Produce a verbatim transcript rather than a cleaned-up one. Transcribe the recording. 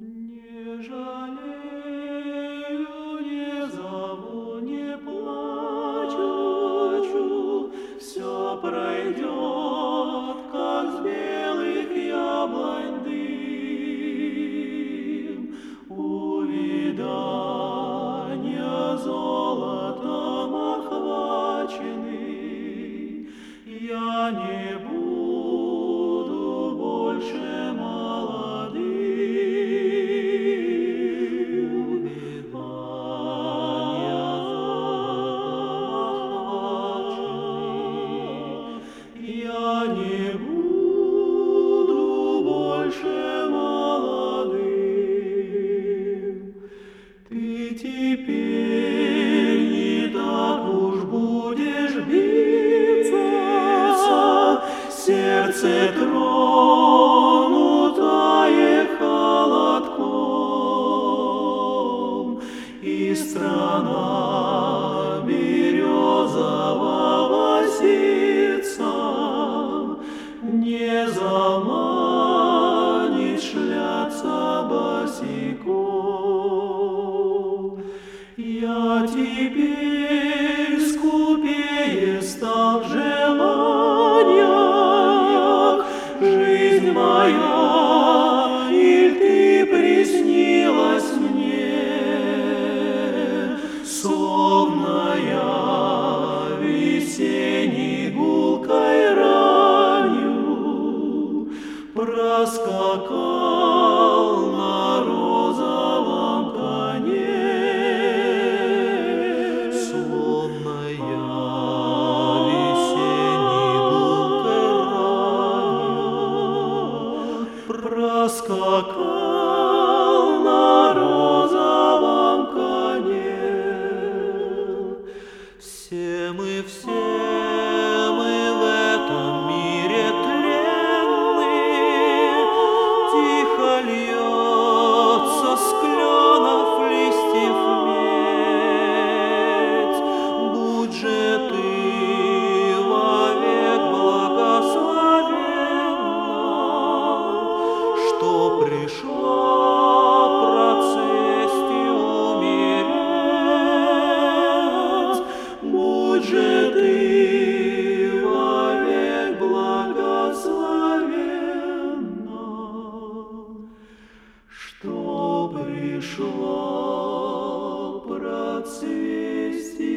Не жалею, не зову, не плачу, все пройдет, как с белых яблонь дым. Увядания золотом охваченный, я не буду больше молодым. Я не буду больше молодым. Ты теперь не так уж будешь биться, сердце тронутое холодком, и страна березового ситца не заманит шляться босиком. Я теперь скупее стал в желаниях, жизнь моя, иль ты приснилась мне, словно я весенней гулкой ранью проскакал на розовом коне, словно я весенней гулкой ранью проскакал на розовом коне. Все мы, все мы в этом мире тленны, тихо льется с кленов листьев медь. Будь же ты вовек благословенна, что пришла процессию умереть. Будь же ты вовек благословенна, что пришла процессия.